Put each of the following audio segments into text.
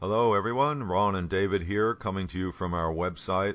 Hello, everyone. Ron and David here, coming to you from our website,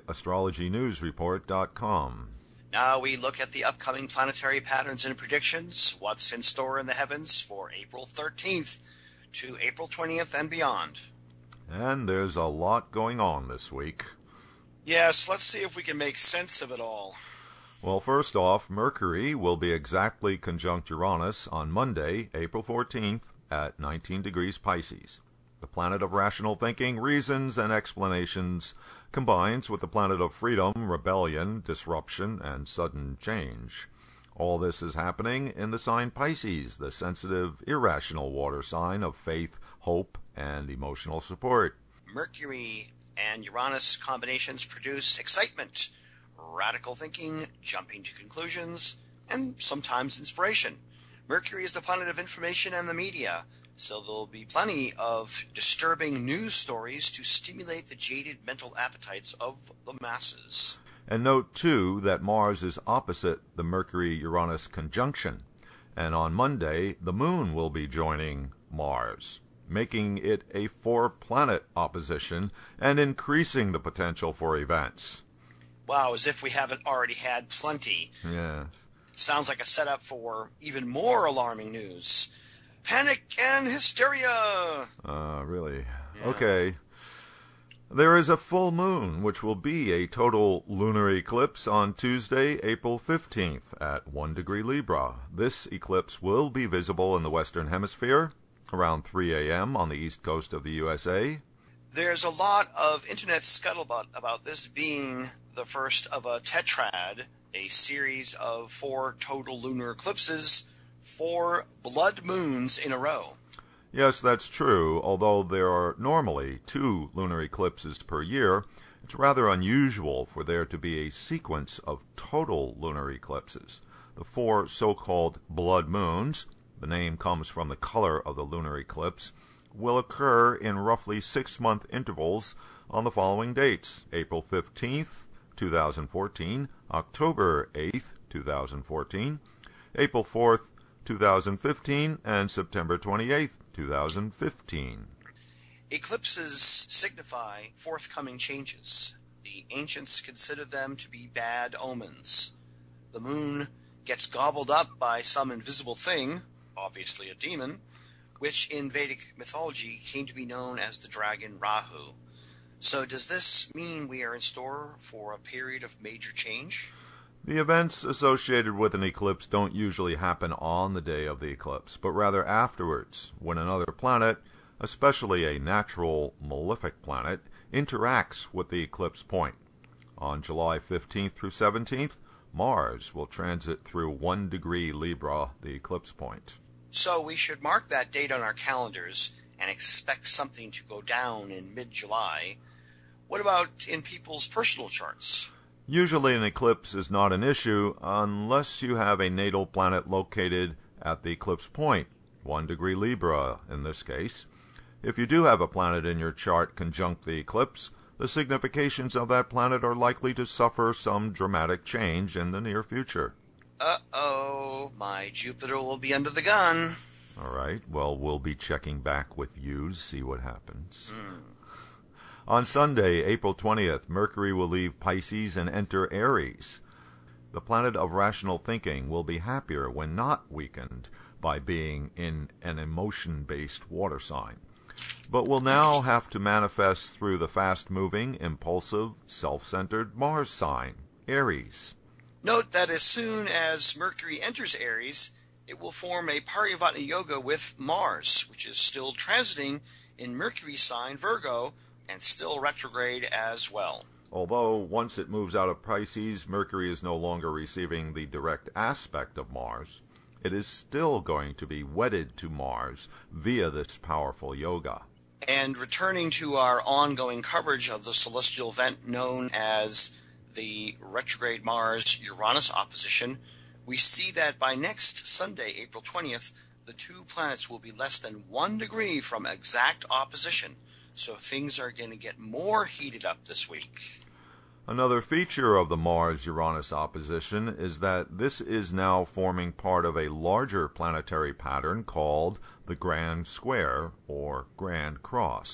astrologynewsreport.com. Now we look at the upcoming planetary patterns and predictions, what's in store in the heavens for April 13th to April 20th and beyond. And there's a lot going on this week. Yes, let's see if we can make sense of it all. Well, first off, Mercury will be exactly conjunct Uranus on Monday, April 14th at 19 degrees Pisces. The planet of rational thinking, reasons, and explanations combines with the planet of freedom, rebellion, disruption, and sudden change. All this is happening in the sign Pisces, the sensitive, irrational water sign of faith, hope, and emotional support. Mercury and Uranus combinations produce excitement, radical thinking, jumping to conclusions, and sometimes inspiration. Mercury is the planet of information and the media, so there'll be plenty of disturbing news stories to stimulate the jaded mental appetites of the masses. And note, too, that Mars is opposite the Mercury-Uranus conjunction, and on Monday, the Moon will be joining Mars, making it a four-planet opposition and increasing the potential for events. Wow, as if we haven't already had plenty. Yes. Sounds like a setup for even more alarming news. Panic and hysteria! Really? Yeah. Okay. There is a full moon, which will be a total lunar eclipse on Tuesday, April 15th at 1 degree Libra. This eclipse will be visible in the Western Hemisphere around 3 a.m. on the east coast of the USA. There's a lot of internet scuttlebutt about this being the first of a tetrad, a series of 4 total lunar eclipses, 4 blood moons in a row. Yes, that's true. Although there are normally 2 lunar eclipses per year, it's rather unusual for there to be a sequence of total lunar eclipses. The 4 so-called blood moons, the name comes from the color of the lunar eclipse, will occur in roughly 6-month intervals on the following dates: April 15th, 2014, October 8th, 2014, April 4th, 2015, and September 28th, 2015. Eclipses signify forthcoming changes. The ancients considered them to be bad omens. The moon gets gobbled up by some invisible thing, obviously a demon, which in Vedic mythology came to be known as the dragon Rahu. So does this mean we are in store for a period of major change? The events associated with an eclipse don't usually happen on the day of the eclipse, but rather afterwards, when another planet, especially a natural malefic planet, interacts with the eclipse point. On July 15th through 17th, Mars will transit through 1 degree Libra, the eclipse point. So we should mark that date on our calendars and expect something to go down in mid-July. What about in people's personal charts? Usually an eclipse is not an issue unless you have a natal planet located at the eclipse point, 1 degree Libra in this case. If you do have a planet in your chart conjunct the eclipse, the significations of that planet are likely to suffer some dramatic change in the near future. Uh-oh, my Jupiter will be under the gun. All right, well, we'll be checking back with you to see what happens. On Sunday, April 20th, Mercury will leave Pisces and enter Aries. The planet of rational thinking will be happier when not weakened by being in an emotion-based water sign, but will now have to manifest through the fast-moving, impulsive, self-centered Mars sign, Aries. Note that as soon as Mercury enters Aries, it will form a Parivartana Yoga with Mars, which is still transiting in Mercury sign Virgo and still retrograde as well. Although once it moves out of Pisces, Mercury is no longer receiving the direct aspect of Mars, it is still going to be wedded to Mars via this powerful yoga. And returning to our ongoing coverage of the celestial event known as the retrograde Mars-Uranus opposition, we see that by next Sunday, April 20th, the 2 planets will be less than 1 degree from exact opposition. So things are going to get more heated up this week. Another feature of the Mars-Uranus opposition is that this is now forming part of a larger planetary pattern called the Grand Square, or Grand Cross.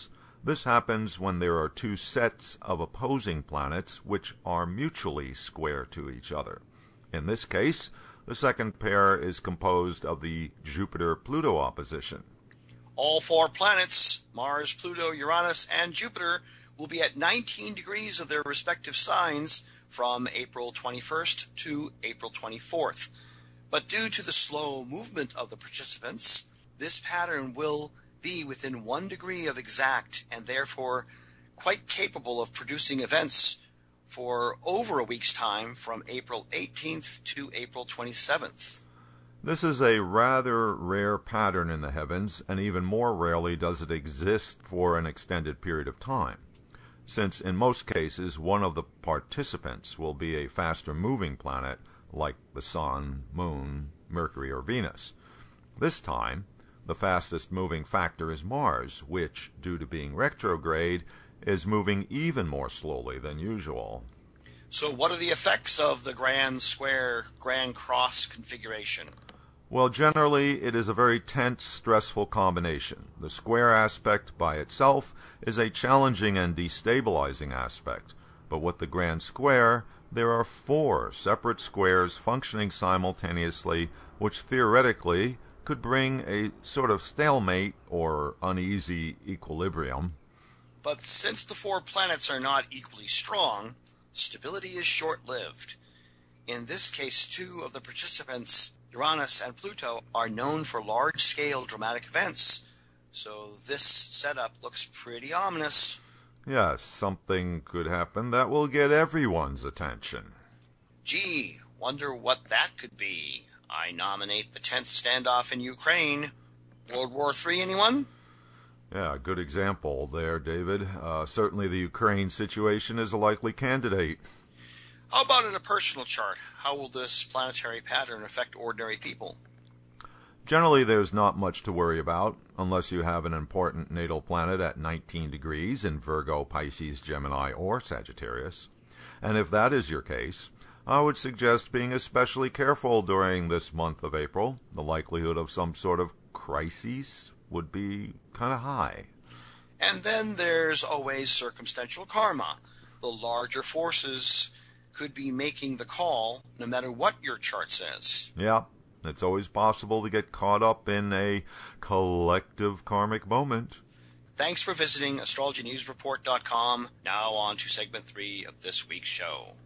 This happens when there are two sets of opposing planets which are mutually square to each other. In this case, the second pair is composed of the Jupiter-Pluto opposition. All four planets, Mars, Pluto, Uranus, and Jupiter, will be at 19 degrees of their respective signs from April 21st to April 24th. But due to the slow movement of the participants, this pattern will be within 1 degree of exact and therefore quite capable of producing events for over a week's time from April 18th to April 27th. This is a rather rare pattern in the heavens, and even more rarely does it exist for an extended period of time, since in most cases one of the participants will be a faster-moving planet like the Sun, Moon, Mercury, or Venus. This time, the fastest-moving factor is Mars, which, due to being retrograde, is moving even more slowly than usual. So what are the effects of the grand square, grand cross configuration? Well, generally, it is a very tense, stressful combination. The square aspect by itself is a challenging and destabilizing aspect, but with the grand square, there are 4 separate squares functioning simultaneously, which theoretically could bring a sort of stalemate or uneasy equilibrium. But since the 4 planets are not equally strong, stability is short-lived. In this case, 2 of the participants, Uranus and Pluto, are known for large-scale dramatic events, so this setup looks pretty ominous. Yes, something could happen that will get everyone's attention. Gee, wonder what that could be. I nominate the tense standoff in Ukraine. World War III, anyone? Yeah, good example there, David. Certainly the Ukraine situation is a likely candidate. How about in a personal chart? How will this planetary pattern affect ordinary people? Generally, there's not much to worry about, unless you have an important natal planet at 19 degrees in Virgo, Pisces, Gemini, or Sagittarius. And if that is your case, I would suggest being especially careful during this month of April. The likelihood of some sort of crises would be kind of high. And then there's always circumstantial karma. The larger forces could be making the call, no matter what your chart says. Yeah, it's always possible to get caught up in a collective karmic moment. Thanks for visiting astrologynewsreport.com. Now on to segment 3 of this week's show.